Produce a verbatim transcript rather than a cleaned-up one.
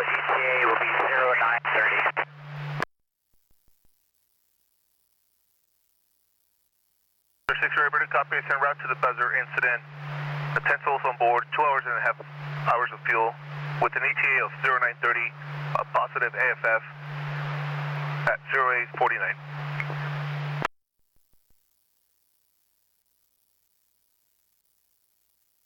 E T A will be zero nine thirty. six Raybird, copy, en route to the buzzer incident. The ten souls on board, two hours and a half hours of fuel with an E T A of zero nine thirty, a positive A F F at zero eight forty-nine.